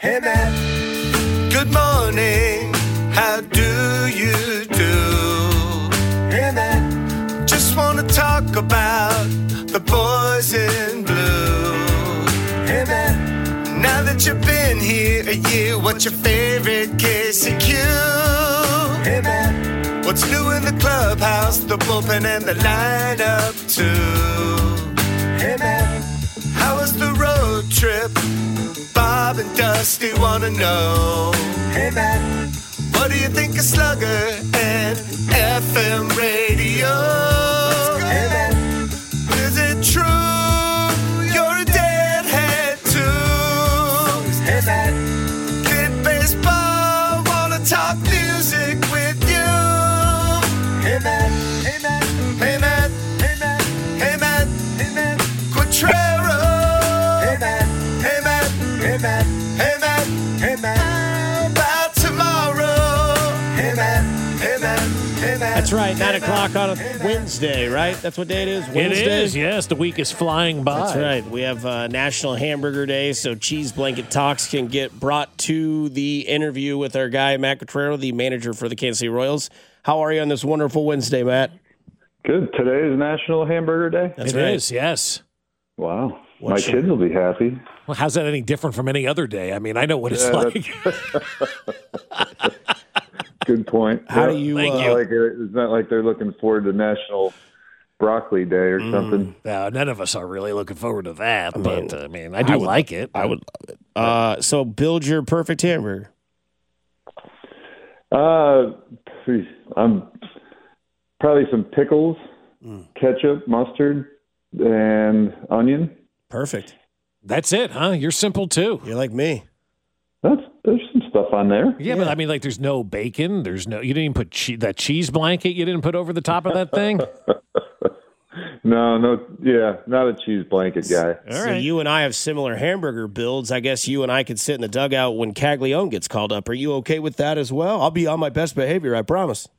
Hey Matt, good morning, how do you do? Hey Matt, just want to talk about the boys in blue. Hey Matt, now that you've been here a year, what's your favorite KCQ? Hey Matt, what's new in the clubhouse, the bullpen and the lineup too? Hey Matt, how was the road trip? Bob and Dusty want to know. Hey Matt, what do you think of Slugger and FM radio? Hey Matt, is it true you're a deadhead too? Hey Matt, kid baseball, wanna talk music with you? Hey Matt, hey Matt, hey Matt, hey Matt, hey Matt, hey Matt, Quatrero. Hey Matt, hey Matt, hey Matt, hey Matt, hey Matt, how about tomorrow? Hey Matt, hey Matt, hey Matt. That's right, 9 o'clock on a Wednesday, right? That's what day it is? Wednesday? It is, yes. The week is flying by. That's right. We have National Hamburger Day, so Cheese Blanket Talks can get brought to the interview with our guy, Matt Quatrero, the manager for the Kansas City Royals. How are you on this wonderful Wednesday, Matt? Good. Today is National Hamburger Day? That's It right. is, yes. Wow. What's My kids will be happy. Well, how's that any different from any other day? I mean, I know what it's Yeah, like. Good point. How do you... Thank you. Like it's not like they're looking forward to National Broccoli Day or something. No, none of us are really looking forward to that, but I do like it. I would love it. So build your perfect hamburger. I'm probably some pickles, ketchup, mustard, and onion. Perfect. That's it, huh? You're simple, too. You're like me. There's some stuff on there. Yeah, but I mean, like, there's no bacon. You didn't even put that cheese blanket you didn't put over the top of that thing? No, not a cheese blanket guy. So you and I have similar hamburger builds. I guess you and I could sit in the dugout when Caglione gets called up. Are you okay with that as well? I'll be on my best behavior, I promise.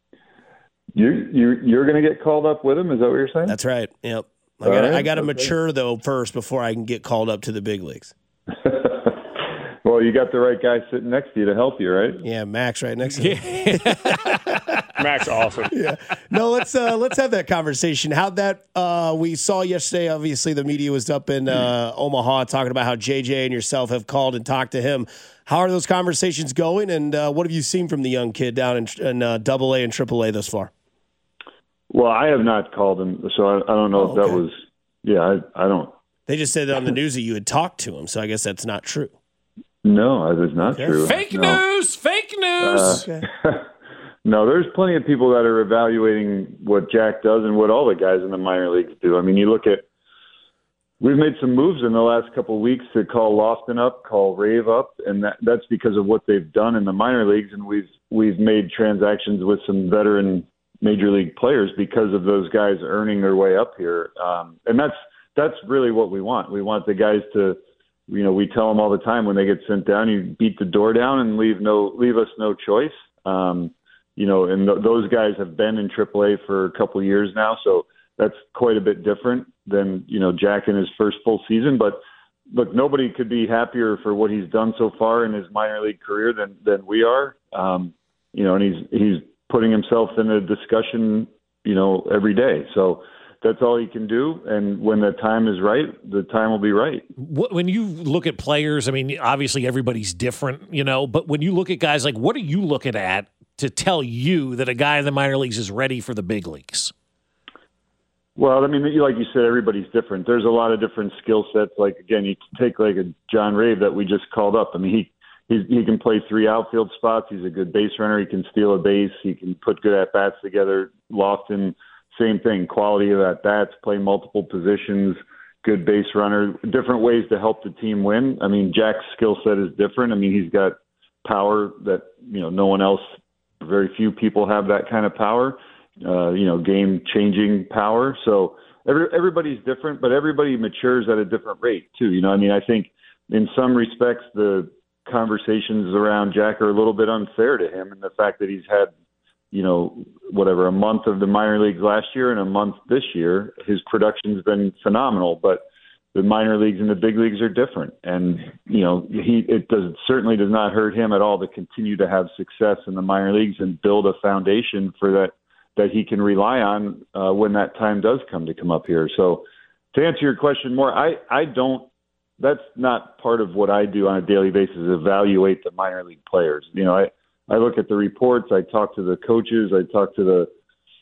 You're going to get called up with him? Is that what you're saying? That's right. Yep. All right. I got to mature, though, first before I can get called up to the big leagues. Well, you got the right guy sitting next to you to help you, right? Yeah, Max right next to me. Max, awesome. Yeah. No, let's have that conversation. How'd that we saw yesterday, obviously the media was up in Omaha talking about how JJ and yourself have called and talked to him. How are those conversations going, and what have you seen from the young kid down in AA and AAA thus far? Well, I have not called him, so I don't know if that was – yeah, I don't – They just said on the news that you had talked to him, so I guess that's not true. No, that is not true. Fake news! Fake news! No, there's plenty of people that are evaluating what Jack does and what all the guys in the minor leagues do. I mean, you look at – we've made some moves in the last couple of weeks to call Lofton up, call Rave up, and that's because of what they've done in the minor leagues, and we've made transactions with some veteran major league players because of those guys earning their way up here. And that's really what we want. We want the guys to – we tell them all the time when they get sent down, you beat the door down and leave us no choice. And those guys have been in AAA for a couple of years now, so that's quite a bit different than Jack in his first full season. But look, nobody could be happier for what he's done so far in his minor league career than we are. And he's putting himself in a discussion, every day. So that's all he can do, and when the time is right, the time will be right. When you look at players, I mean, obviously everybody's different, but when you look at guys, like, what are you looking at to tell you that a guy in the minor leagues is ready for the big leagues? Well, I mean, like you said, everybody's different. There's a lot of different skill sets. Like, again, you take like a John Rave that we just called up. I mean, he can play 3 outfield spots. He's a good base runner. He can steal a base. He can put good at-bats together. Lofton, same thing, quality of at-bats, play multiple positions, good base runner, different ways to help the team win. I mean, Jack's skill set is different. I mean, he's got power that, no one else, very few people have that kind of power, game-changing power. So everybody's different, but everybody matures at a different rate too. I think in some respects the conversations around Jack are a little bit unfair to him, and the fact that he's had a month of the minor leagues last year and a month this year, his production's been phenomenal. But the minor leagues and the big leagues are different. And, it certainly does not hurt him at all to continue to have success in the minor leagues and build a foundation for that he can rely on when that time does come up here. So to answer your question more, that's not part of what I do on a daily basis, evaluate the minor league players. I look at the reports, I talk to the coaches, I talk to the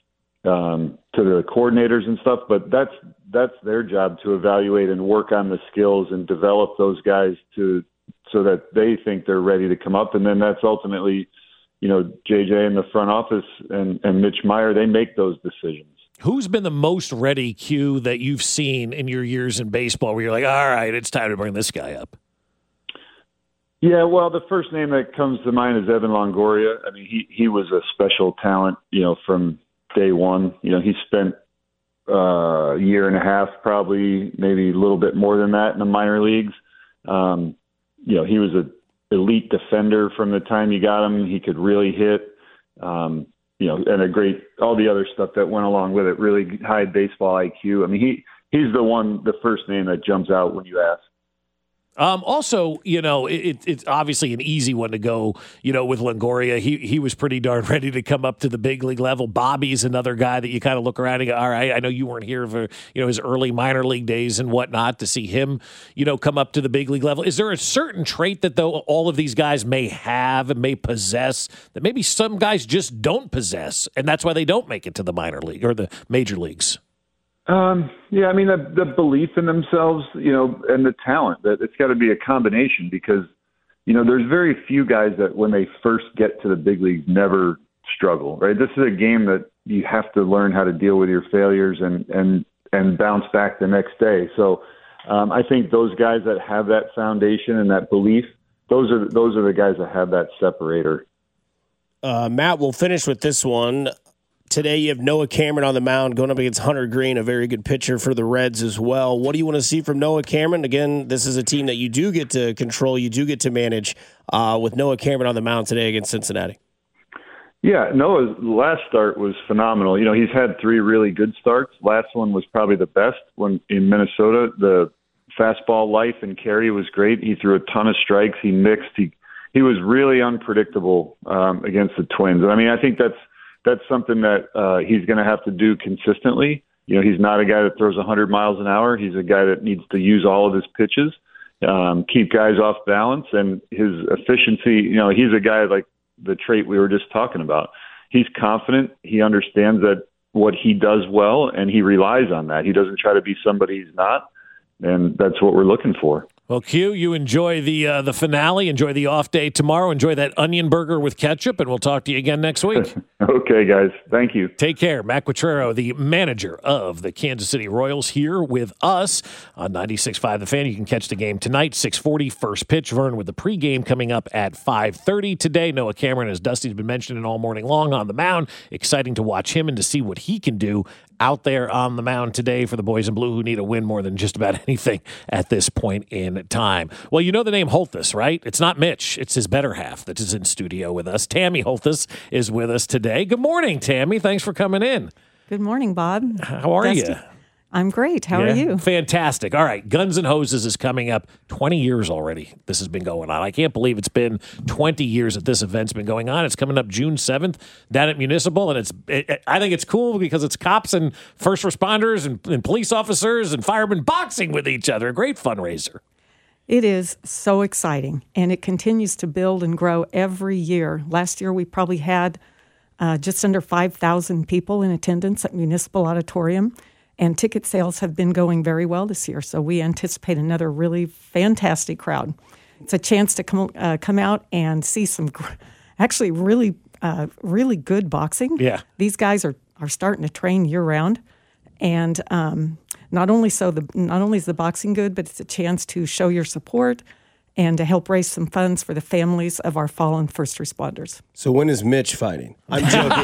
coordinators and stuff, but that's their job to evaluate and work on the skills and develop those guys so that they think they're ready to come up. And then that's ultimately, JJ in the front office and Mitch Meyer, they make those decisions. Who's been the most ready, Q, that you've seen in your years in baseball where you're like, all right, it's time to bring this guy up? Yeah, well, the first name that comes to mind is Evan Longoria. I mean, he was a special talent, from day one. He spent a year and a half, probably maybe a little bit more than that in the minor leagues. He was an elite defender from the time you got him. He could really hit, and all the other stuff that went along with it, really high baseball IQ. I mean, he's the first name that jumps out when you ask. Also, it's obviously an easy one to go, with Longoria. He was pretty darn ready to come up to the big league level. Bobby's another guy that you kind of look around and go, all right, I know you weren't here for, his early minor league days and whatnot to see him, come up to the big league level. Is there a certain trait that though all of these guys may have and may possess that maybe some guys just don't possess, and that's why they don't make it to the minor league or the major leagues? Yeah, I mean, the belief in themselves, and the talent, that it's got to be a combination because, there's very few guys that when they first get to the big leagues never struggle, right? This is a game that you have to learn how to deal with your failures and bounce back the next day. So I think those guys that have that foundation and that belief, those are the guys that have that separator. Matt, we'll finish with this one. Today you have Noah Cameron on the mound going up against Hunter Green, a very good pitcher for the Reds as well. What do you want to see from Noah Cameron? Again, this is a team that you do get to control, you do get to manage with Noah Cameron on the mound today against Cincinnati. Yeah, Noah's last start was phenomenal. He's had 3 really good starts. Last one was probably the best when in Minnesota. The fastball life and carry was great. He threw a ton of strikes. He mixed. He was really unpredictable against the Twins. I mean, I think that's something that he's going to have to do consistently. He's not a guy that throws 100 miles an hour. He's a guy that needs to use all of his pitches, keep guys off balance, and his efficiency. He's a guy like the trait we were just talking about. He's confident. He understands that what he does well, and he relies on that. He doesn't try to be somebody he's not, and that's what we're looking for. Well, Q, you enjoy the finale, enjoy the off day tomorrow, enjoy that onion burger with ketchup, and we'll talk to you again next week. Okay, guys. Thank you. Take care. Matt Quatraro, the manager of the Kansas City Royals, here with us on 96.5 The Fan. You can catch the game tonight, 6:40, first pitch. Vern with the pregame coming up at 5:30 today. Noah Cameron, as Dusty's been mentioning all morning long, on the mound. Exciting to watch him and to see what he can do out there on the mound today for the boys in blue, who need a win more than just about anything at this point in time. Well, you know the name Holthus, right? It's not Mitch. It's his better half that is in studio with us. Tammy Holthus is with us today. Good morning, Tammy. Thanks for coming in. Good morning, Bob. How are you? I'm great. How are you? Fantastic. All right. Guns N' Hoses is coming up. 20 years already this has been going on. I can't believe it's been 20 years that this event's been going on. It's coming up June 7th down at Municipal, and I think it's cool because it's cops and first responders and police officers and firemen boxing with each other. A great fundraiser. It is so exciting, and it continues to build and grow every year. Last year, we probably had just under 5,000 people in attendance at Municipal Auditorium. And ticket sales have been going very well this year, so we anticipate another really fantastic crowd. It's a chance to come out and see some actually really good boxing. Yeah, these guys are starting to train year round, and not only is the boxing good, but it's a chance to show your support and to help raise some funds for the families of our fallen first responders. So when is Mitch fighting? I'm joking.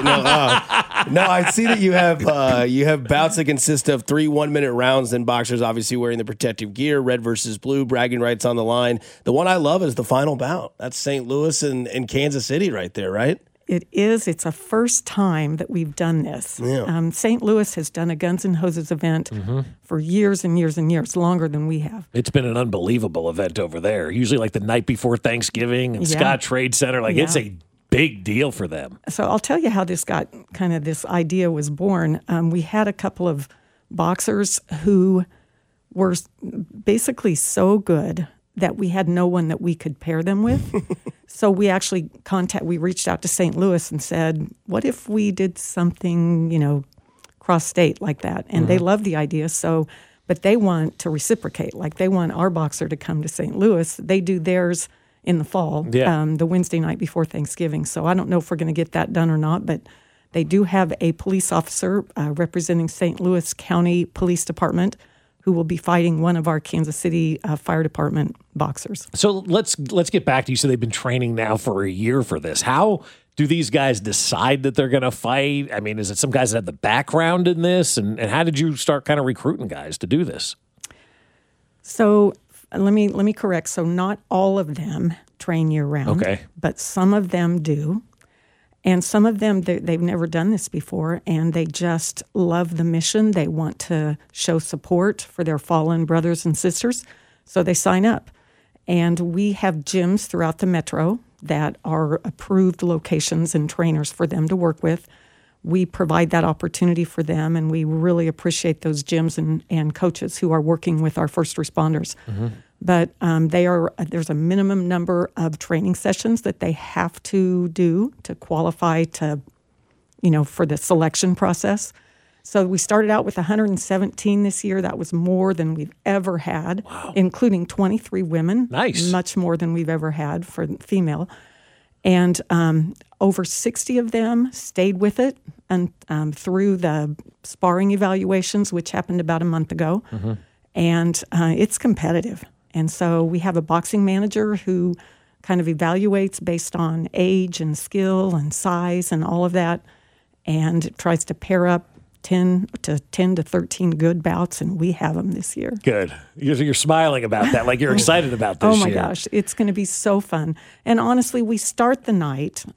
No, I see that you have bouts that consist of 3 1-minute rounds, and boxers obviously wearing the protective gear, red versus blue, bragging rights on the line. The one I love is the final bout. That's St. Louis and Kansas City right there, right? It is. It's a first time that we've done this. Yeah. St. Louis has done a Guns N' Hoses event for years and years and years, longer than we have. It's been an unbelievable event over there. Usually like the night before Thanksgiving and Yeah. Scott Trade Center. Like it's Yeah. a big deal for them. So I'll tell you how this idea was born. We had a couple of boxers who were basically so good that we had no one that we could pair them with. So we actually we reached out to St. Louis and said, what if we did something, cross state like that? And they love the idea. So, but they want to reciprocate. Like they want our boxer to come to St. Louis. They do theirs in the fall, the Wednesday night before Thanksgiving. So I don't know if we're going to get that done or not, but they do have a police officer representing St. Louis County Police Department who will be fighting one of our Kansas City Fire Department boxers. So let's get back to you. So they've been training now for a year for this. How do these guys decide that they're going to fight? I mean, is it some guys that have the background in this? And how did you start kind of recruiting guys to do this? So let me correct. So not all of them train year round. Okay. But some of them do. And some of them, they've never done this before, and they just love the mission. They want to show support for their fallen brothers and sisters, so they sign up. And we have gyms throughout the metro that are approved locations and trainers for them to work with. We provide that opportunity for them, and we really appreciate those gyms and coaches who are working with our first responders. But there's a minimum number of training sessions that they have to do to qualify to, for the selection process. So we started out with 117 this year. That was more than we've ever had, including 23 women. Nice. Much more than we've ever had for female. And over 60 of them stayed with it and through the sparring evaluations, which happened about a month ago. And it's competitive. And so we have a boxing manager who kind of evaluates based on age and skill and size and all of that, and tries to pair up 10 to 13 good bouts, and we have them this year. Good. You're smiling about that, like you're excited about this Oh my year. gosh, it's going to be so fun. And honestly, we start the night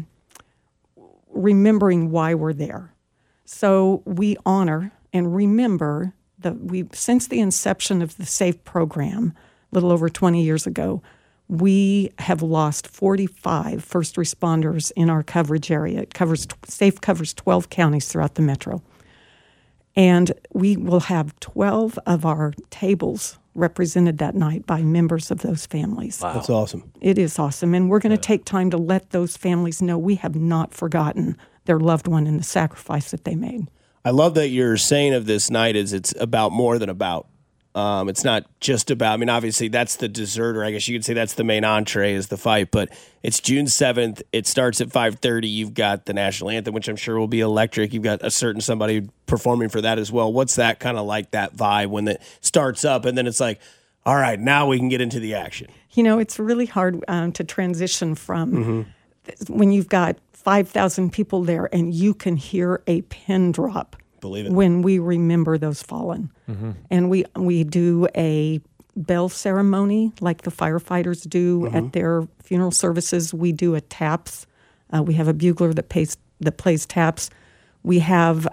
remembering why we're there. So we honor and remember since the inception of the SAFE program, a little over 20 years ago, we have lost 45 first responders in our coverage area. SAFE covers 12 counties throughout the metro. And we will have 12 of our tables represented that night by members of those families. Wow. That's awesome. It is awesome. And we're going to take time to let those families know we have not forgotten their loved one and the sacrifice that they made. I love that you're saying of this night is it's about more than about. It's not just about, I mean, obviously that's the dessert, or I guess you could say that's the main entree is the fight, but it's June 7th. It starts at 5:30. You've got the national anthem, which I'm sure will be electric. You've got a certain somebody performing for that as well. What's that kind of like, that vibe when it starts up and then it's like, all right, now we can get into the action? It's really hard to transition from when you've got 5,000 people there and you can hear a pin drop. Believe it. When we remember those fallen. And we do a bell ceremony like the firefighters do at their funeral services. We do a taps. We have a bugler that plays taps. We have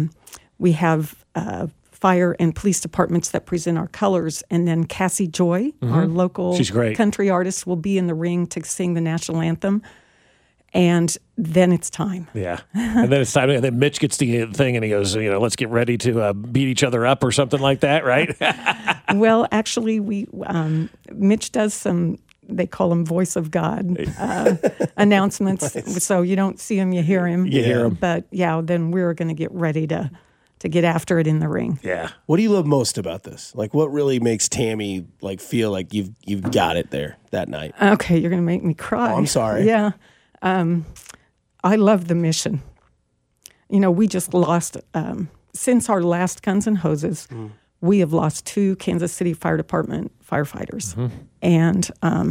fire and police departments that present our colors. And then Cassie Joy, our local She's great. country artist, will be in the ring to sing the national anthem. And then it's time. Yeah. And then it's time. And then Mitch gets the thing and he goes, let's get ready to beat each other up or something like that, right? Well, actually, Mitch does some, they call him voice of God announcements. Nice. So you don't see him, you hear him. You hear him. But yeah, then we're going to get ready to get after it in the ring. Yeah. What do you love most about this? Like, what really makes Tammy feel like you've got it there that night? Okay, you're going to make me cry. Oh, I'm sorry. Yeah. I love the mission. We just lost, since our last Guns N' Hoses, we have lost 2 Kansas City Fire Department firefighters. And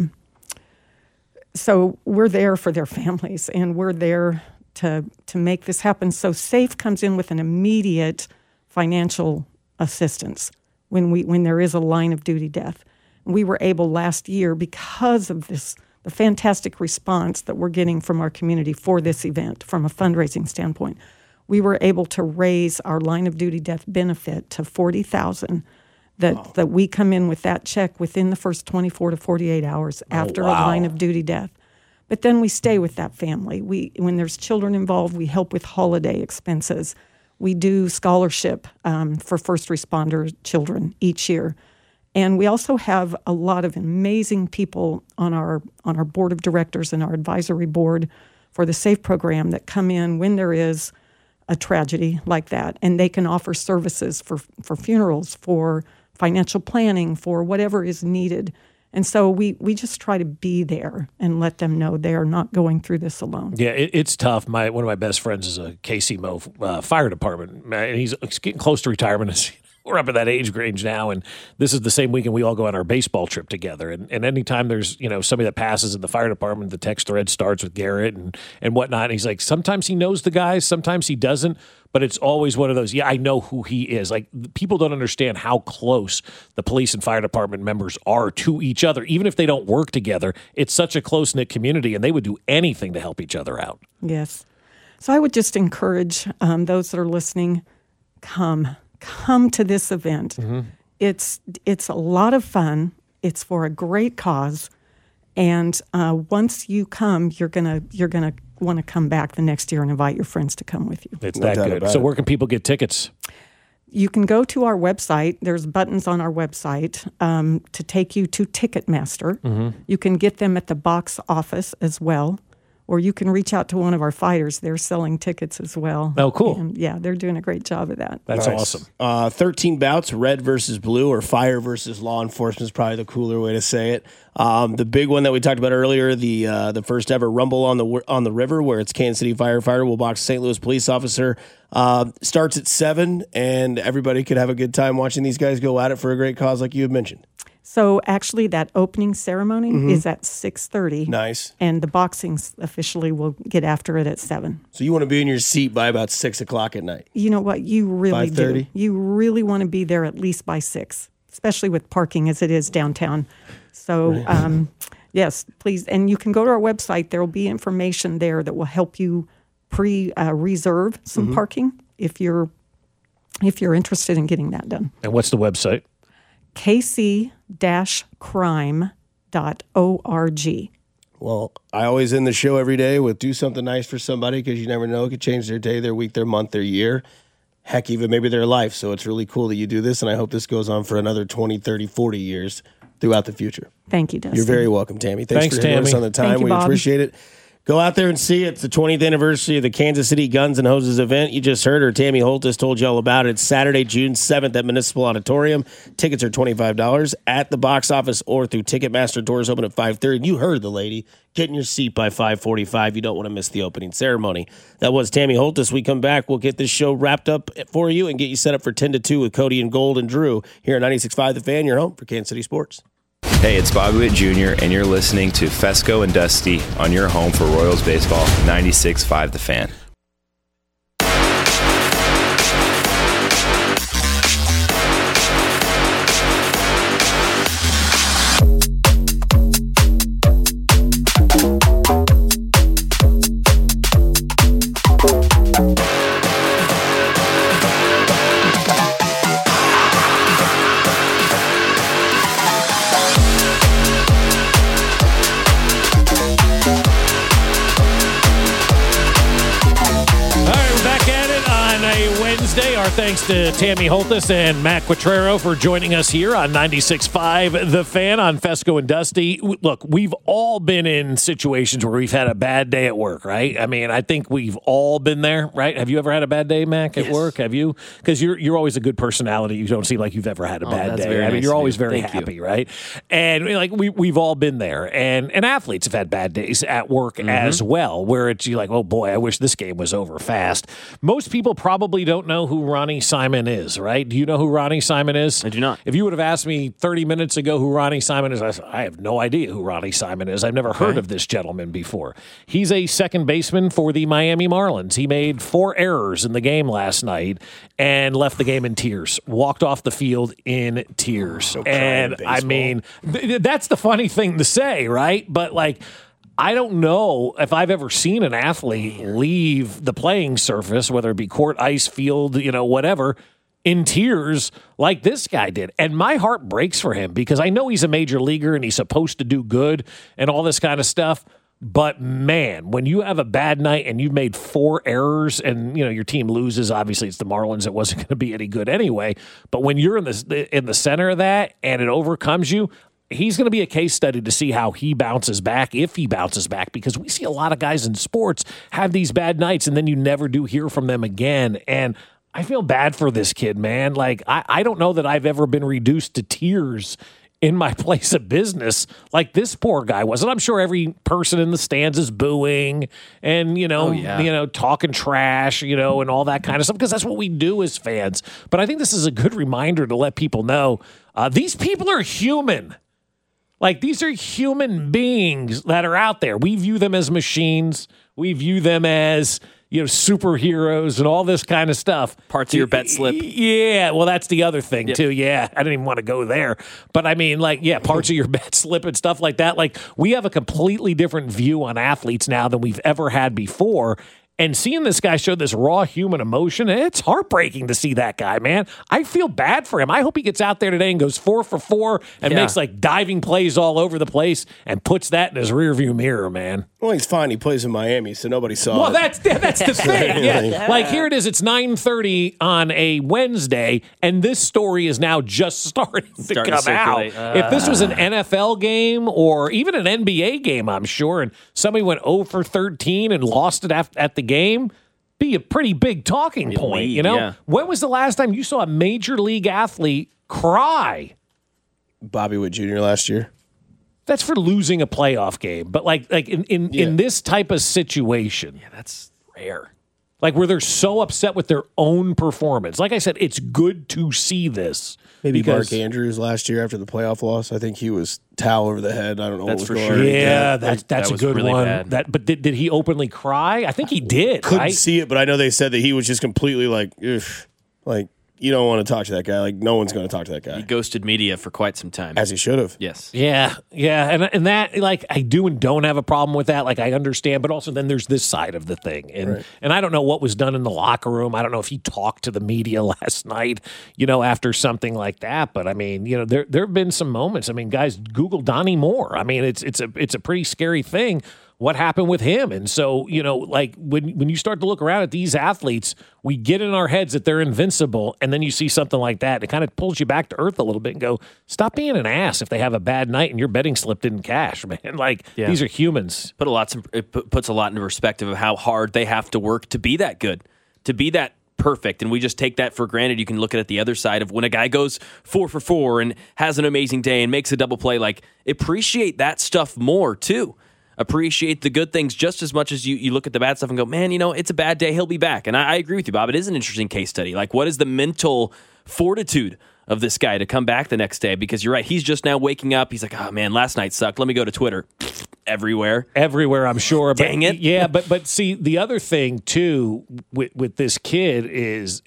so we're there for their families, and we're there to make this happen. So SAFE comes in with an immediate financial assistance when there is a line of duty death. We were able last year, because of the fantastic response that we're getting from our community for this event from a fundraising standpoint. We were able to raise our line of duty death benefit to $40,000. That we come in with that check within the first 24 to 48 hours after a line of duty death. But then we stay with that family. When there's children involved, we help with holiday expenses. We do scholarship for first responder children each year. And we also have a lot of amazing people on our board of directors and our advisory board for the SAFE program that come in when there is a tragedy like that. And they can offer services for funerals, for financial planning, for whatever is needed. And so we just try to be there and let them know they are not going through this alone. Yeah, it's tough. One of my best friends is a KCMO fire department, and he's getting close to retirement. We're up at that age range now, and this is the same weekend we all go on our baseball trip together. And anytime there's somebody that passes in the fire department, the text thread starts with Garrett and whatnot. And he's like, sometimes he knows the guys, sometimes he doesn't, but it's always one of those, I know who he is. Like, people don't understand how close the police and fire department members are to each other. Even if they don't work together, it's such a close-knit community, and they would do anything to help each other out. Yes. So I would just encourage those that are listening, come to this event. Mm-hmm. It's a lot of fun. It's for a great cause, and once you come, you're gonna want to come back the next year and invite your friends to come with you. It's that good. So where can people get tickets? You can go to our website. There's buttons on our website to take you to Ticketmaster. Mm-hmm. You can get them at the box office as well. Or you can reach out to one of our fighters. They're selling tickets as well. Oh, cool. And yeah, they're doing a great job of that. That's awesome. 13 bouts, red versus blue, or fire versus law enforcement is probably the cooler way to say it. The big one that we talked about earlier, the first ever Rumble on the River, where it's Kansas City firefighter will box St. Louis police officer, starts at 7, and everybody could have a good time watching these guys go at it for a great cause like you had mentioned. So actually, that opening ceremony is at 6:30. Nice. And the boxing officially will get after it at 7. So you want to be in your seat by about 6 o'clock at night. You know what? You really 5:30? do. You really want to be there at least by 6, especially with parking as it is downtown. So yes, please. And you can go to our website. There will be information there that will help you reserve some parking if you're interested in getting that done. And what's the website? kc-crime.org. Well, I always end the show every day with do something nice for somebody, because you never know. It could change their day, their week, their month, their year, heck, even maybe their life. So it's really cool that you do this, and I hope this goes on for another 20, 30, 40 years throughout the future. Thank you, Dustin. You're very welcome, Tammy. Thanks for Tammy. giving us on the time. Thank you, we Bob. appreciate it. Go out there and see it. It's the 20th anniversary of the Kansas City Guns and Hoses event. You just heard her. Tammy Holtis told you all about it. It's Saturday, June 7th at Municipal Auditorium. Tickets are $25 at the box office or through Ticketmaster. Doors open at 5:30. And you heard the lady. Get in your seat by 5:45. You don't want to miss the opening ceremony. That was Tammy Holtis. We come back. We'll get this show wrapped up for you and get you set up for 10 to 2 with Cody and Gold and Drew here at 96.5 The Fan, your home for Kansas City Sports. Hey, it's Bobby Witt Jr., and you're listening to Fesco and Dusty on your home for Royals baseball, 96.5 The Fan. Our thanks to Tammy Holtis and Matt Quattrero for joining us here on 96.5 The Fan on Fesco and Dusty. Look, we've all been in situations where we've had a bad day at work, right? I mean, I think we've all been there, right? Have you ever had a bad day, Mac, at work? Have you? Because you're always a good personality. You don't seem like you've ever had a bad day. I mean, you're always very happy, right? And like we've all been there. And athletes have had bad days at work as well, where it's you're like, oh boy, I wish this game was over fast. Most people probably don't know who Ronnie Simon is, right? Do you know who Ronnie Simon is? I do not. If you would have asked me 30 minutes ago who Ronnie Simon is, I have no idea who Ronnie Simon is. I've never heard of this gentleman before. He's a second baseman for the Miami Marlins. He made 4 errors in the game last night and left the game in tears. Walked off the field in tears. And I mean, that's the funny thing to say, right? But like, I don't know if I've ever seen an athlete leave the playing surface, whether it be court, ice, field, whatever, in tears like this guy did. And my heart breaks for him because I know he's a major leaguer and he's supposed to do good and all this kind of stuff. But, man, when you have a bad night and you've made 4 errors and, your team loses, obviously it's the Marlins. It wasn't going to be any good anyway. But when you're in the center of that and it overcomes you, he's going to be a case study to see how he bounces back, if he bounces back, because we see a lot of guys in sports have these bad nights and then you never do hear from them again. And I feel bad for this kid, man. Like, I don't know that I've ever been reduced to tears in my place of business like this poor guy was. And I'm sure every person in the stands is booing and, talking trash, and all that kind of stuff, because that's what we do as fans. But I think this is a good reminder to let people know these people are human. Like, these are human beings that are out there. We view them as machines. We view them as, superheroes and all this kind of stuff. Parts of your bet slip. Yeah, well, that's the other thing, too. Yeah, I didn't even want to go there. But, I mean, parts of your bet slip and stuff like that. Like, we have a completely different view on athletes now than we've ever had before. And seeing this guy show this raw human emotion, it's heartbreaking to see that guy, man. I feel bad for him. I hope he gets out there today and goes 4 for 4 and makes diving plays all over the place and puts that in his rearview mirror, man. Well, he's fine. He plays in Miami, so nobody saw it. Well, that's the thing. Yeah. Like, here it is. It's 9:30 on a Wednesday, and this story is now just starting to come out. If this was an NFL game or even an NBA game, I'm sure, and somebody went 0 for 13 and lost it at the game, be a pretty big talking point, Yeah. When was the last time you saw a major league athlete cry? Bobby Witt Jr. last year. That's for losing a playoff game. But like in this type of situation. Yeah, that's rare. Like where they're so upset with their own performance. Like I said, it's good to see this. Maybe Mark Andrews last year after the playoff loss. I think he was towel over the head. I don't know that's what was for going on. sure. Yeah, that's a good really one. Bad. But did he openly cry? I think he did. Couldn't see it, but I know they said that he was just completely like, ugh, like, you don't want to talk to that guy. Like, no one's going to talk to that guy. He ghosted media for quite some time. As he should have. Yes. Yeah. And that, like, I do and don't have a problem with that. Like, I understand. But also then there's this side of the thing. And I don't know what was done in the locker room. I don't know if he talked to the media last night, after something like that. But, I mean, there have been some moments. I mean, guys, Google Donnie Moore. I mean, it's a pretty scary thing. What happened with him? And so, like when you start to look around at these athletes, we get in our heads that they're invincible, and then you see something like that, it kind of pulls you back to earth a little bit and go, stop being an ass if they have a bad night and your betting slip didn't cash, man. Like, these are humans. It puts a lot into perspective of how hard they have to work to be that good, to be that perfect, and we just take that for granted. You can look at it the other side of when a guy goes 4 for 4 and has an amazing day and makes a double play, like, appreciate that stuff more, too. Appreciate the good things just as much as you look at the bad stuff and go, man, it's a bad day. He'll be back. And I agree with you, Bob. It is an interesting case study. Like, what is the mental fortitude of this guy to come back the next day? Because you're right. He's just now waking up. He's like, oh, man, last night sucked. Let me go to Twitter. Everywhere, I'm sure. Dang it. Yeah, but see, the other thing, too, with this kid is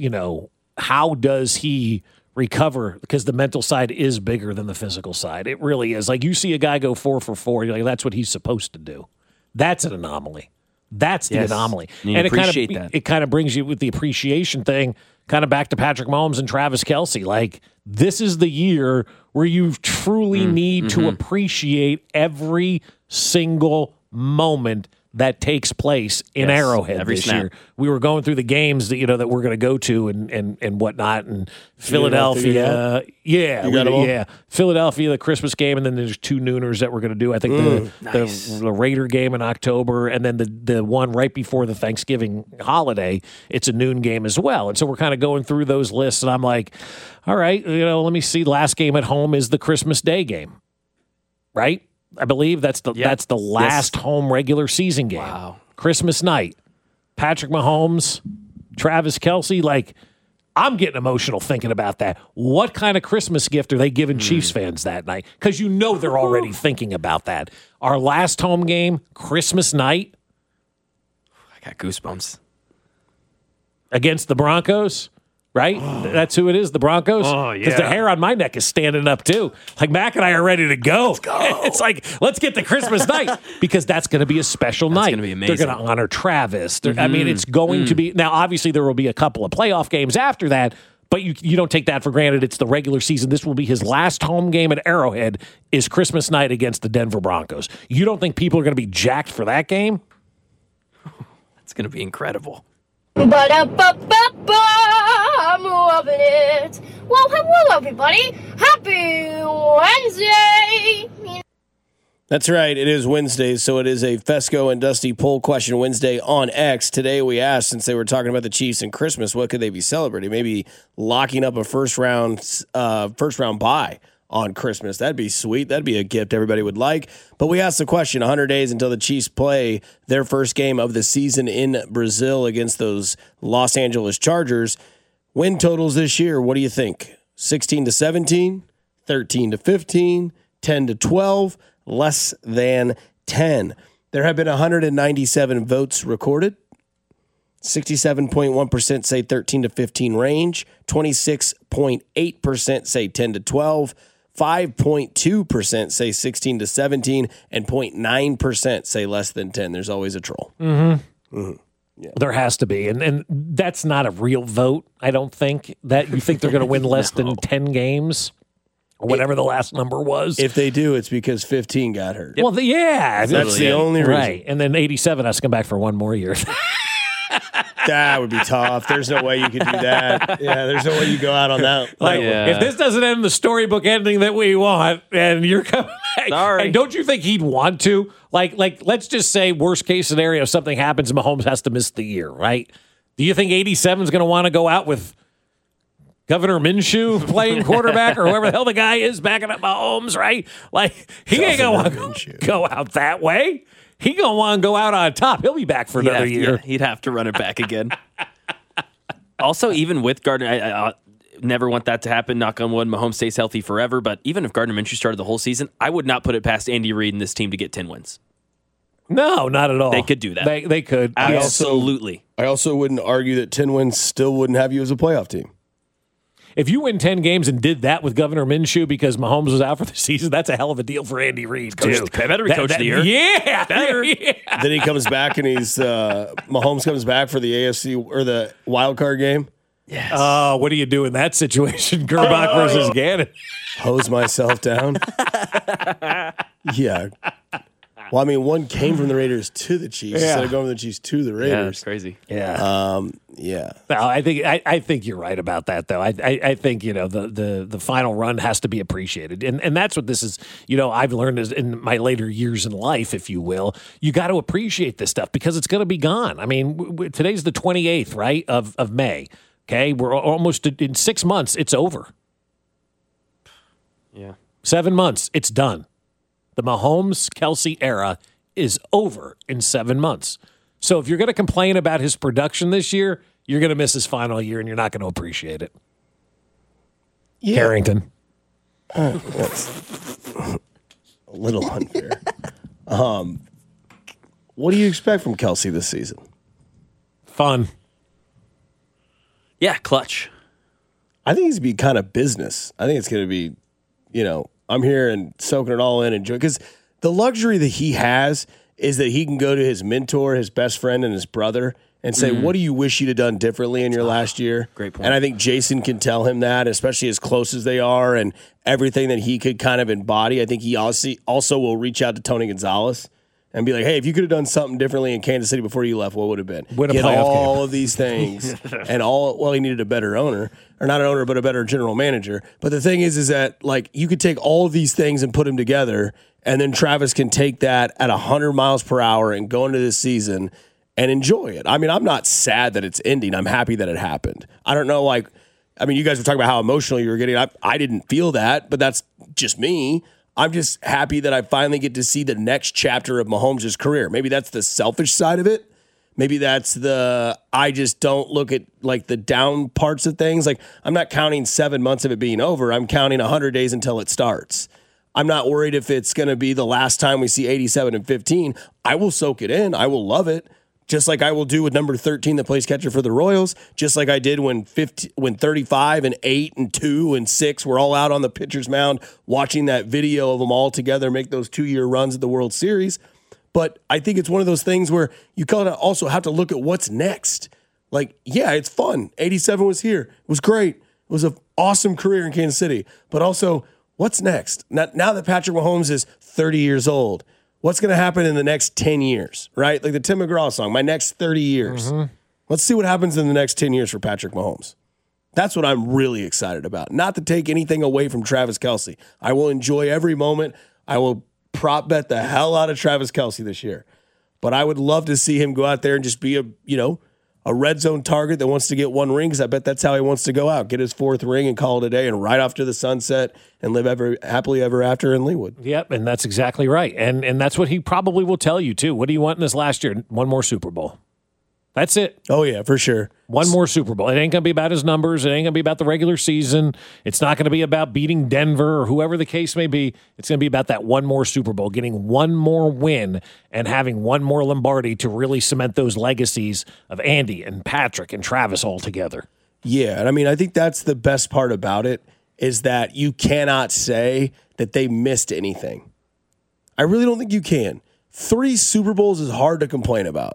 how does he recover, because the mental side is bigger than the physical side. It really is. Like, you see a guy go 4 for 4, you're like, that's what he's supposed to do. That's an anomaly. That's the anomaly. And appreciate that. It kind of brings you with the appreciation thing, kind of back to Patrick Mahomes and Travis Kelce. Like, this is the year where you truly need to appreciate every single moment that takes place in Arrowhead this year. We were going through the games that that we're going to go to and whatnot, and Philadelphia, Philadelphia, the Christmas game, and then there's 2 nooners that we're going to do. I think the Raider game in October, and then the one right before the Thanksgiving holiday, it's a noon game as well. And so we're kind of going through those lists, and I'm like, all right, let me see. Last game at home is the Christmas Day game, right? I believe that's the last home regular season game. Wow. Christmas night. Patrick Mahomes, Travis Kelce, like, I'm getting emotional thinking about that. What kind of Christmas gift are they giving Chiefs fans that night? Because they're already thinking about that. Our last home game, Christmas night. I got goosebumps. Against the Broncos, right? That's who it is, the Broncos? Oh, yeah. Because the hair on my neck is standing up, too. Like, Mac and I are ready to go. Let's go. It's like, let's get the Christmas night because that's going to be a special night. That's going to be amazing. They're going to honor Travis. I mean, it's going to be – now, obviously, there will be a couple of playoff games after that, but you don't take that for granted. It's the regular season. This will be his last home game at Arrowhead is Christmas night against the Denver Broncos. You don't think people are going to be jacked for that game? It's going to be incredible. Ba-da-ba-ba-ba, I'm loving it. Well, hello, everybody. Happy Wednesday. That's right. It is Wednesday, so it is a Fesco and Dusty poll question Wednesday on X. Today we asked, since they were talking about the Chiefs and Christmas, what could they be celebrating? Maybe locking up a first round bye on Christmas. That'd be sweet. That'd be a gift everybody would like. But we asked the question, 100 days until the Chiefs play their first game of the season in Brazil against those Los Angeles Chargers. Win totals this year, what do you think? 16-17, 13-15, 10-12, less than 10. There have been 197 votes recorded. 67.1% say 13-15 range, 26.8% say 10-12, 5.2% say 16-17, and 0.9% say less than 10. There's always a troll. Yeah. There has to be. And that's not a real vote, I don't think. That you think they're going to win less than 10 games? Or whatever the last number was. If they do, it's because 15 got hurt. Well, yeah. That's the only reason. Right. And then 87 has to come back for one more year. That would be tough. There's no way you could do that. Yeah, there's no way you go out on that. If this doesn't end the storybook ending that we want, and you're coming back, Sorry. and don't you think he'd want to? Like, let's just say worst case scenario, something happens and Mahomes has to miss the year, right? Do you think 87 is going to want to go out with Governor Minshew playing quarterback or whoever the hell the guy is backing up Mahomes, right? Like, he ain't going to want to go out that way. He going to want to go out on top. He'll be back for another year. Yeah, he'd have to run it back again. Also, even with Gardner, I never want that to happen. Knock on wood, Mahomes stays healthy forever. But even if Gardner Minshew started the whole season, I would not put it past Andy Reid and this team to get 10 wins. No, not at all. They could do that. They could. Absolutely. I also wouldn't argue that 10 wins still wouldn't have you as a playoff team. If you win 10 games and did that with Governor Minshew because Mahomes was out for the season, that's a hell of a deal for Andy Reid, too. Better be coach of the year. Yeah. Better. Yeah. Then he comes back and Mahomes comes back for the AFC or the wild card game. Yes. What do you do in that situation? Gerbach versus Gannon. Hose myself down. Yeah. Well, I mean, one came from the Raiders to the Chiefs instead of going from the Chiefs to the Raiders. Yeah, that's crazy. Yeah. Yeah. No, I think you're right about that, though. I think the final run has to be appreciated, and that's what this is. I've learned is in my later years in life, if you will, you got to appreciate this stuff because it's going to be gone. I mean, today's the 28th, right, of May. Okay, we're almost in 6 months. It's over. Yeah, 7 months. It's done. The Mahomes-Kelsey era is over in 7 months. So if you're going to complain about his production this year, you're going to miss his final year, and you're not going to appreciate it. Yeah. Carrington. That's a little unfair. What do you expect from Kelsey this season? Fun. Yeah, clutch. I think it's going to be kind of business. I think it's going to be, I'm here and soaking it all in and enjoy. Because the luxury that he has is that he can go to his mentor, his best friend, and his brother and say, what do you wish you'd have done differently in your last year? Great point. And I think Jason can tell him that, especially as close as they are and everything that he could kind of embody. I think he also will reach out to Tony Gonzalez and be like, hey, if you could have done something differently in Kansas City before you left, what would it have been? Win a Get playoff all game. of these things. And he needed a better owner. Or not an owner, but a better general manager. But the thing is that, like, you could take all of these things and put them together, and then Travis can take that at 100 miles per hour and go into this season and enjoy it. I mean, I'm not sad that it's ending. I'm happy that it happened. I don't know, you guys were talking about how emotional you were getting. I didn't feel that, but that's just me. I'm just happy that I finally get to see the next chapter of Mahomes' career. Maybe that's the selfish side of it, Maybe that's I just don't look at like the down parts of things. Like I'm not counting 7 months of it being over. I'm counting 100 days until it starts. I'm not worried if it's going to be the last time we see 87 and 15. I will soak it in. I will love it. Just like I will do with number 13 that plays catcher for the Royals, just like I did when 35 and 8 and 2 and 6 were all out on the pitcher's mound watching that video of them all together make those 2-year runs at the World Series. But I think it's one of those things where you kind of also have to look at what's next. Like, yeah, it's fun. 87 was here. It was great. It was an awesome career in Kansas City. But also, what's next? Now that Patrick Mahomes is 30 years old, what's going to happen in the next 10 years, right? Like the Tim McGraw song, my next 30 years. Mm-hmm. Let's see what happens in the next 10 years for Patrick Mahomes. That's what I'm really excited about. Not to take anything away from Travis Kelce. I will enjoy every moment. I will prop bet the hell out of Travis Kelce this year. But I would love to see him go out there and just be a red zone target that wants to get one ring, because I bet that's how he wants to go out. Get his 4th ring and call it a day and ride off to the sunset and live happily ever after in Leawood. Yep, and that's exactly right. And that's what he probably will tell you, too. What do you want in this last year? One more Super Bowl. That's it. Oh, yeah, for sure. One more Super Bowl. It ain't going to be about his numbers. It ain't going to be about the regular season. It's not going to be about beating Denver or whoever the case may be. It's going to be about that one more Super Bowl, getting one more win and having one more Lombardi to really cement those legacies of Andy and Patrick and Travis all together. Yeah, and I mean, I think that's the best part about it is that you cannot say that they missed anything. I really don't think you can. 3 Super Bowls is hard to complain about.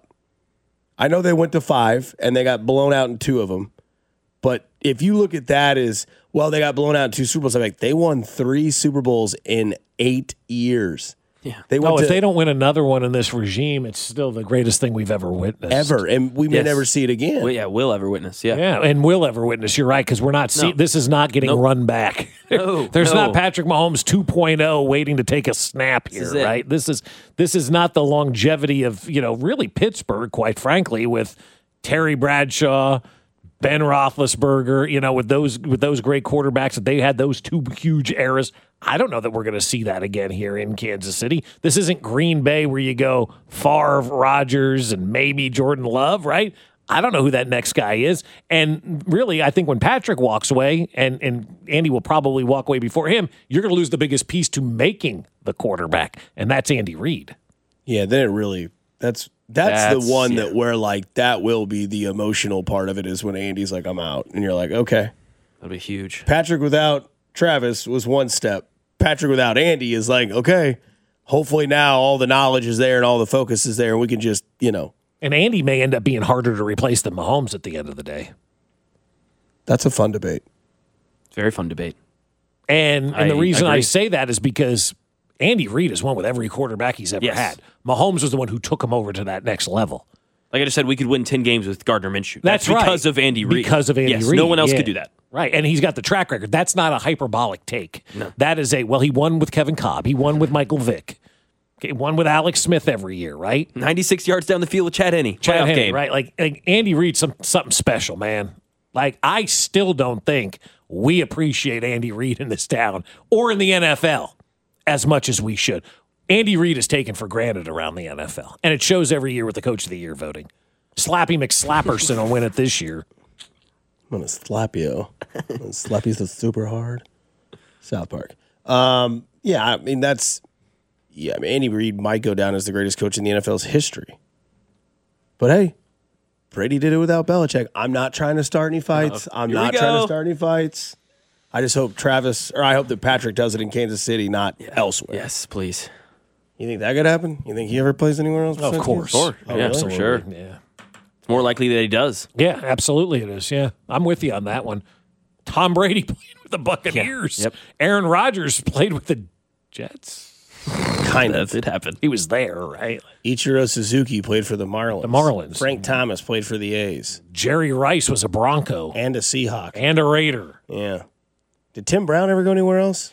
I know they went to 5 and they got blown out in 2 of them. But if you look at that as, well, they got blown out in 2 Super Bowls, I'm like, they won 3 Super Bowls in 8 years. Yeah. If they don't win another one in this regime, it's still the greatest thing we've ever witnessed. Ever. And we may never see it again. Well, we'll ever witness. Yeah. Yeah, and we'll ever witness. You're right, because we're not this is not getting run back. There's not Patrick Mahomes 2.0 waiting to take a snap here, right? This is not the longevity of, really Pittsburgh, quite frankly, with Terry Bradshaw, Ben Roethlisberger, with those great quarterbacks that they had, those 2 huge eras. I don't know that we're going to see that again here in Kansas City. This isn't Green Bay where you go Favre, Rodgers, and maybe Jordan Love, right? I don't know who that next guy is. And really, I think when Patrick walks away, and Andy will probably walk away before him, you're going to lose the biggest piece to making the quarterback, and that's Andy Reid. Yeah, then it really that's the one that where like that will be the emotional part of it is when Andy's like, I'm out. And you're like, okay. That'll be huge. Patrick without Travis was one step. Patrick without Andy is like, okay, hopefully now all the knowledge is there and all the focus is there and we can just, And Andy may end up being harder to replace than Mahomes at the end of the day. That's a fun debate. Very fun debate. And the reason I say that is because Andy Reid has won with every quarterback he's ever had. Mahomes was the one who took him over to that next level. Like I just said, we could win 10 games with Gardner Minshew. That's because of Andy Reid. Because of Andy Reid. No one else could do that. Right, and he's got the track record. That's not a hyperbolic take. No. That is he won with Kevin Cobb. He won with Michael Vick. Okay, won with Alex Smith every year, right? 96 yards down the field with Chad Henne. Chad Henne, game. right? Like Andy Reid's something special, man. Like, I still don't think we appreciate Andy Reid in this town or in the NFL as much as we should. Andy Reid is taken for granted around the NFL, and it shows every year with the Coach of the Year voting. Slappy McSlapperson will win it this year. I'm going to slap you. Slap you so super hard. South Park. Andy Reid might go down as the greatest coach in the NFL's history. But hey, Brady did it without Belichick. I'm not trying to start any fights. I just hope I hope that Patrick does it in Kansas City, not elsewhere. Yes, please. You think that could happen? You think he ever plays anywhere else? Of course. Really? For sure. Yeah. It's more likely that he does. Yeah, absolutely it is. Yeah, I'm with you on that one. Tom Brady played with the Buccaneers. Yeah. Yep. Aaron Rodgers played with the Jets. Kind of. It happened. He was there, right? Ichiro Suzuki played for the Marlins. The Marlins. Frank Thomas played for the A's. Jerry Rice was a Bronco. And a Seahawk. And a Raider. Yeah. Did Tim Brown ever go anywhere else?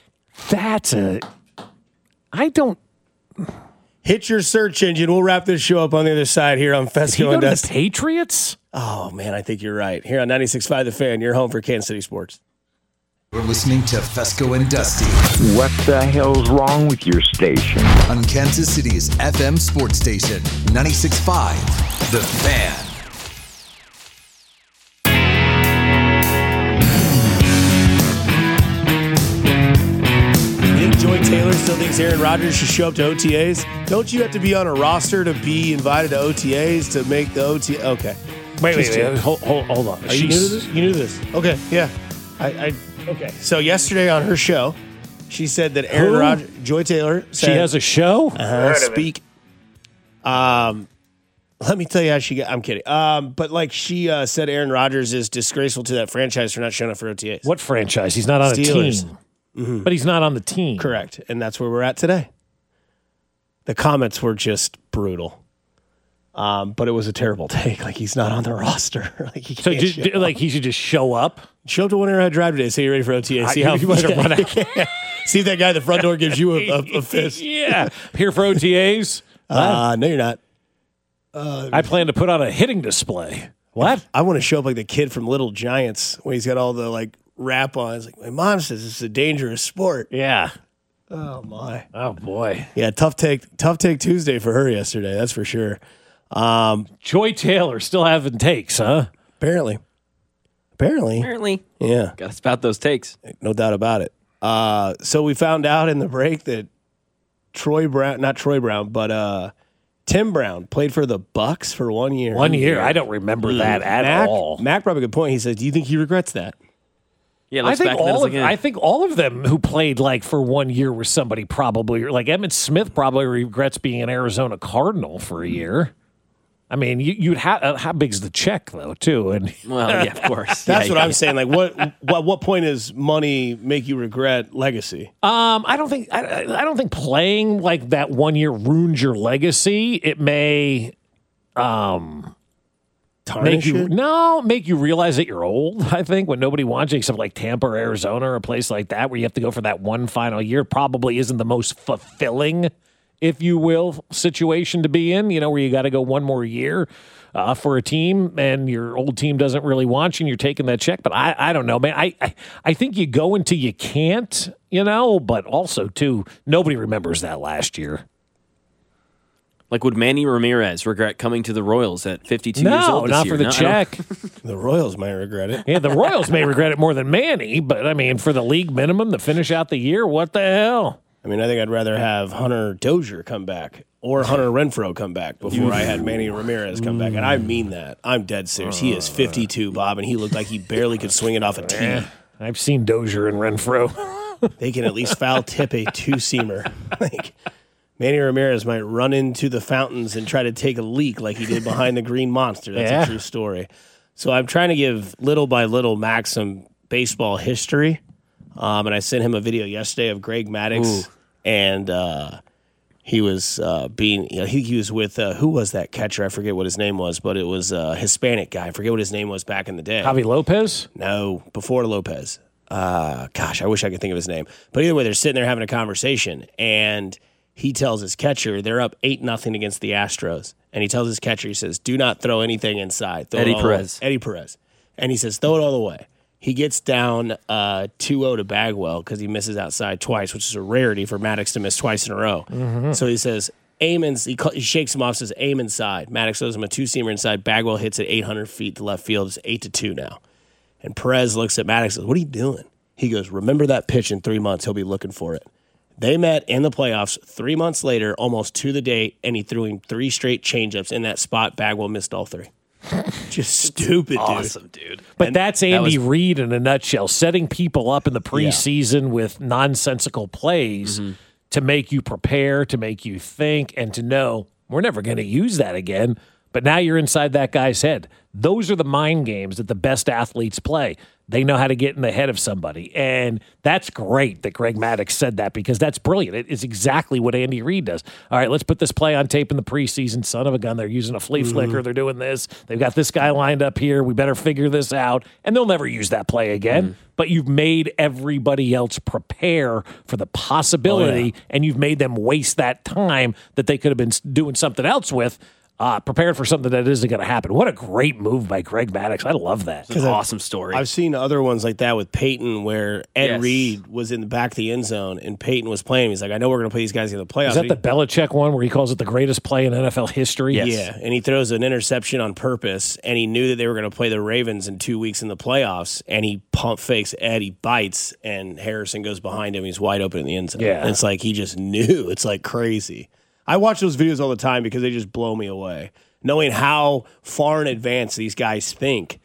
Hit your search engine. We'll wrap this show up on the other side here on Fesco and Dusty. The Patriots? Oh, man, I think you're right. Here on 96.5 The Fan, your home for Kansas City sports. We're listening to Fesco and Dusty What the hell's wrong with your station? on Kansas City's FM sports station, 96.5, The Fan. You think Joy Taylor still thinks Aaron Rodgers should show up to OTAs? Don't you have to be on a roster to be invited to OTAs to make the OTA? Okay. Wait. Hold on. Are you new to this? You knew this? Okay, yeah. Okay. So yesterday on her show, she said that Aaron Rodgers, Joy Taylor, said, She has a show? speak. Let me tell you how she got. I'm kidding. But like she said, Aaron Rodgers is disgraceful to that franchise for not showing up for OTAs. What franchise? He's not on Steelers. a team. But he's not on the team. Correct, and that's where we're at today. The comments were just brutal. But it was a terrible take. Like he's not on the roster. Like he can't show up. He should just show up. Show up to Winter Drive today. Say you're ready for OTA. See how you better run out. See if that guy at the front door gives you a fist. Yeah, here for OTAs. No, you're not. I plan to put on a hitting display. What? I want to show up like the kid from Little Giants when he's got all the like rap on. It's like my mom says it's a dangerous sport. Yeah. Oh my. Oh boy. Yeah, tough take Tuesday for her yesterday. That's for sure. Joy Taylor still having takes, huh? Apparently. Yeah. Got to spout those takes. No doubt about it. So we found out in the break that Tim Brown played for the Bucks for 1 year. 1 year. I don't remember that at all. Mac brought up a good point. He says, do you think he regrets that? Yeah, I think all of them who played like for 1 year were somebody probably like Emmitt Smith probably regrets being an Arizona Cardinal for a year. I mean, you'd have how big's the check though, too? And well, yeah, of course. That's what I'm saying. Like, what point does money make you regret legacy? I don't think playing like that 1 year ruins your legacy. It may make you realize that you're old. I think when nobody wants you, except like Tampa or Arizona or a place like that, where you have to go for that one final year, probably isn't the most fulfilling, if you will, situation to be in, where you got to go one more year for a team and your old team doesn't really want you and you're taking that check. But I don't know, man. I think you go until you can't, but also, too, nobody remembers that last year. Like, would Manny Ramirez regret coming to the Royals at 52 years old this not year? for the check. The Royals might regret it. Yeah, the Royals may regret it more than Manny, but, I mean, for the league minimum to finish out the year, what the hell? I mean, I think I'd rather have Hunter Dozier come back or Hunter Renfroe come back before I had Manny Ramirez come back. And I mean that. I'm dead serious. He is 52, Bob, and he looked like he barely could swing it off a tee. I've seen Dozier and Renfroe. They can at least foul tip a two-seamer. Like, Manny Ramirez might run into the fountains and try to take a leak like he did behind the Green Monster. That's a true story. So I'm trying to give little by little Max some baseball history. And I sent him a video yesterday of Greg Maddux, and he was he was with who was that catcher? I forget what his name was, but it was a Hispanic guy. I forget what his name was back in the day. Javi Lopez? No, before Lopez. Gosh, I wish I could think of his name. But either way, they're sitting there having a conversation, and he tells his catcher they're up 8-0 against the Astros, and he tells his catcher, he says, "Do not throw anything inside." Eddie Perez, and he says, "Throw it all the way." He gets down 2-0 to Bagwell because he misses outside twice, which is a rarity for Maddux to miss twice in a row. Mm-hmm. So he says, he shakes him off, says, aim inside. Maddux throws him a two-seamer inside. Bagwell hits it 800 feet to left field. It's 8-2 now. And Perez looks at Maddux and says, "What are you doing?" He goes, "Remember that pitch in 3 months. He'll be looking for it." They met in the playoffs 3 months later, almost to the date, and he threw him 3 straight changeups in that spot. Bagwell missed all 3. Just stupid, awesome, dude. But that's Andy Reid in a nutshell, setting people up in the preseason with nonsensical plays to make you prepare, to make you think, and to know we're never going to use that again. But now you're inside that guy's head. Those are the mind games that the best athletes play. They know how to get in the head of somebody. And that's great that Greg Maddux said that because that's brilliant. It's exactly what Andy Reid does. All right, let's put this play on tape in the preseason. Son of a gun, they're using a flea flicker. They're doing this. They've got this guy lined up here. We better figure this out. And they'll never use that play again. But you've made everybody else prepare for the possibility, and you've made them waste that time that they could have been doing something else with. prepared for something that isn't going to happen. What a great move by Greg Maddux. I love that. It's an awesome story. I've seen other ones like that with Peyton where Ed Reed was in the back of the end zone and Peyton was playing. He's like, I know we're going to play these guys in the playoffs. Is that the Belichick one where he calls it the greatest play in NFL history? Yes. Yeah, and he throws an interception on purpose, and he knew that they were going to play the Ravens in 2 weeks in the playoffs, and he pump fakes Ed, he bites, and Harrison goes behind him. He's wide open in the end zone. Yeah. And it's like he just knew. It's like crazy. I watch those videos all the time because they just blow me away. Knowing how far in advance these guys think.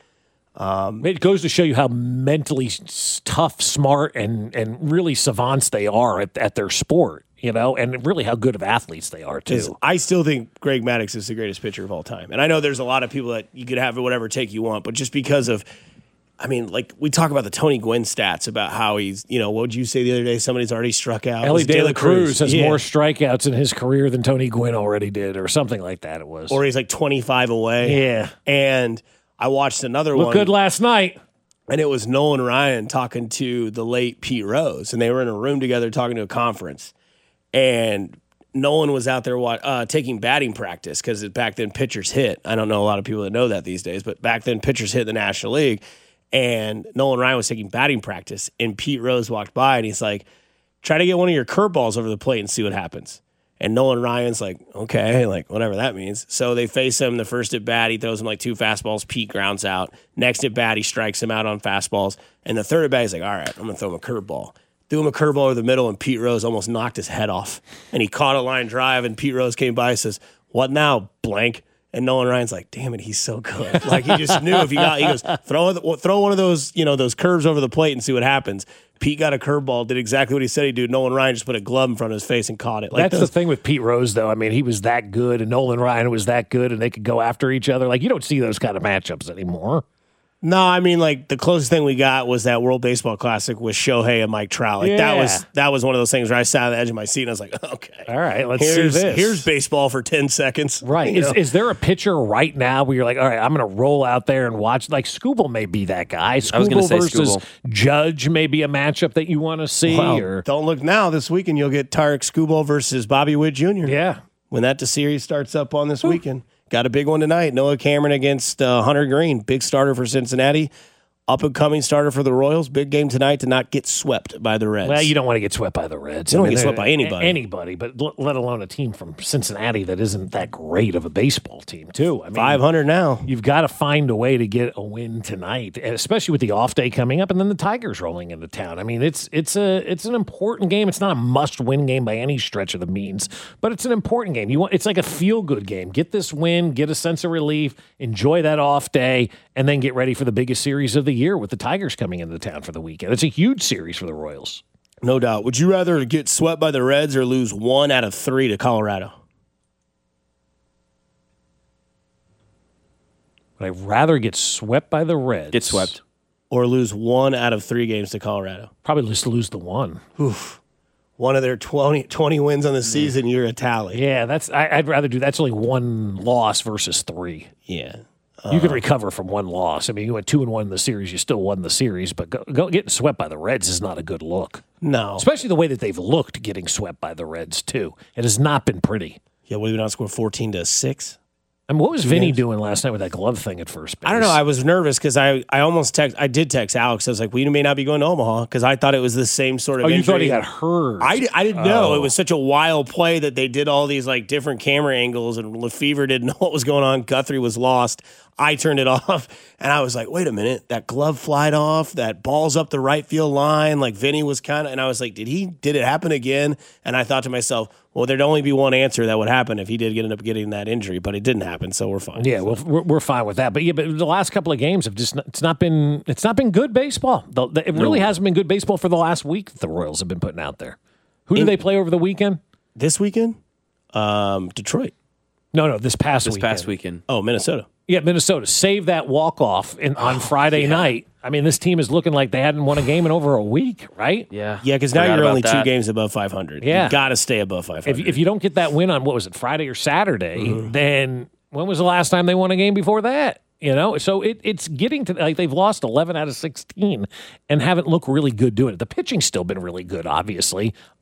It goes to show you how mentally tough, smart, and really savants they are at their sport, and really how good of athletes they are, too. I still think Greg Maddux is the greatest pitcher of all time. And I know there's a lot of people that you could have whatever take you want, but just because of, like we talk about the Tony Gwynn stats about how he's, what would you say the other day? Somebody's already struck out. Ellie De La Cruz has more strikeouts in his career than Tony Gwynn already did, or something like that it was. Or he's like 25 away. Yeah. And I watched another one. Looked good last night. And it was Nolan Ryan talking to the late Pete Rose, and they were in a room together talking to a conference. And Nolan was out there taking batting practice because back then pitchers hit. I don't know a lot of people that know that these days, but back then pitchers hit in the National League. And Nolan Ryan was taking batting practice, and Pete Rose walked by, and he's like, try to get one of your curveballs over the plate and see what happens. And Nolan Ryan's like, okay, like whatever that means. So they face him the first at bat. He throws him like 2 fastballs. Pete grounds out. Next at bat, he strikes him out on fastballs. And the third at bat, he's like, all right, I'm going to throw him a curveball. Threw him a curveball over the middle, and Pete Rose almost knocked his head off. And he caught a line drive, and Pete Rose came by and says, what now, blank? And Nolan Ryan's like, damn it, he's so good. Like he just knew if he goes, throw one of those, those curves over the plate and see what happens. Pete got a curveball, did exactly what he said he'd do. Nolan Ryan just put a glove in front of his face and caught it. Like that's the thing with Pete Rose, though. I mean, he was that good, and Nolan Ryan was that good, and they could go after each other. Like, you don't see those kind of matchups anymore. No, I mean, like the closest thing we got was that World Baseball Classic with Shohei and Mike Trout. Like that was one of those things where I sat on the edge of my seat and I was like, okay, all right, let's see this. Here's baseball for 10 seconds. Right. Is there a pitcher right now where you're like, all right, I'm going to roll out there and watch? Like Skubal may be that guy. Skubal versus Judge may be a matchup that you want to see. Well, don't look now. This weekend you'll get Tarek Skubal versus Bobby Witt Jr. Yeah. When that series starts up on this weekend. Got a big one tonight. Noah Cameron against Hunter Green. Big starter for Cincinnati. Up-and-coming starter for the Royals. Big game tonight to not get swept by the Reds. Well, you don't want to get swept by the Reds. You don't get swept by anybody. Anybody, but let alone a team from Cincinnati that isn't that great of a baseball team, too. I mean, 500 now. You've got to find a way to get a win tonight, especially with the off day coming up and then the Tigers rolling into town. I mean, it's an important game. It's not a must-win game by any stretch of the means, but it's an important game. It's like a feel-good game. Get this win, get a sense of relief, enjoy that off day, and then get ready for the biggest series of the year with the Tigers coming into town for the weekend. It's a huge series for the Royals. No doubt. Would you rather get swept by the Reds or lose 1 out of 3 to Colorado? Would I rather get swept by the Reds? Get swept. Or lose 1 out of 3 games to Colorado? Probably just lose the one. Oof. One of their 20 wins on the season, you're a tally. Yeah, I'd rather do that's only 1 loss versus 3. Yeah. You could recover from 1 loss. I mean, you went 2-1 in the series. You still won the series, but getting swept by the Reds is not a good look. No. Especially the way that they've looked getting swept by the Reds, too. It has not been pretty. Yeah, what did we not score 14-6? I mean, what was Vinny doing last night with that glove thing at first base? I don't know. I was nervous because I did text Alex. I was like, we may not be going to Omaha because I thought it was the same sort of injury. You thought he got hurt. I didn't know. It was such a wild play that they did all these like different camera angles and Lefevre didn't know what was going on. Guthrie was lost. I turned it off and I was like, wait a minute. That glove flied off. That ball's up the right field line. Like Vinny was and I was like, did it happen again? And I thought to myself, well, there'd only be one answer that would happen if he did end up getting that injury, but it didn't happen, so we're fine. Yeah, well, we're fine with that. But but the last couple of games have it's not been good baseball. It really hasn't been good baseball for the last week that the Royals have been putting out there. Who do they play over the weekend? This weekend? Detroit. No, this past weekend. Oh, Minnesota. Yeah, Minnesota. Save that walk-off on Friday night. I mean, this team is looking like they hadn't won a game in over a week, right? Yeah. Yeah, because now you're only 2 games above 500. Yeah. You got to stay above 500. If you don't get that win on, what was it, Friday or Saturday, then when was the last time they won a game before that? So it's getting to, like, they've lost 11 out of 16 and haven't looked really good doing it. The pitching's still been really good, obviously.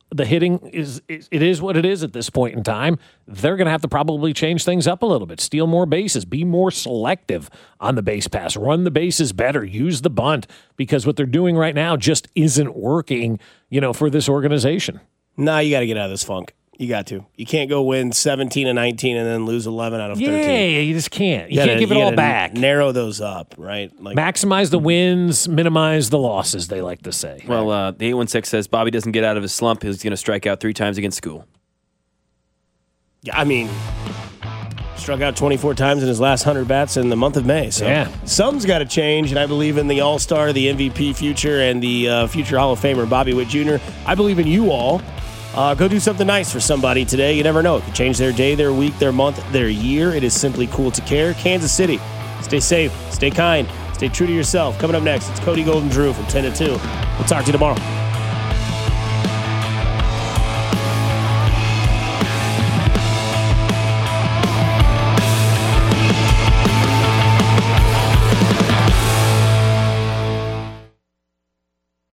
the hitting is what it is at this point in time. They're going to have to probably change things up a little bit, steal more bases, be more selective on the base pass, run the bases better, use the bunt, because what they're doing right now just isn't working, for this organization. Nah, you got to get out of this funk. You got to. You can't go win 17 and 19 and then lose 11 out of 13. Yeah, you just can't. You can't give it all back. Narrow those up, right? Maximize the wins, minimize the losses, they like to say. Well, the 816 says Bobby doesn't get out of his slump. He's going to strike out 3 times against School. Yeah, I mean, struck out 24 times in his last 100 bats in the month of May. So something's got to change, and I believe in the All-Star, the MVP future, and the future Hall of Famer, Bobby Witt Jr. I believe in you all. Go do something nice for somebody today. You never know. It could change their day, their week, their month, their year. It is simply cool to care. Kansas City, stay safe, stay kind, stay true to yourself. Coming up next, it's Cody Golden Drew from 10 to 2. We'll talk to you tomorrow.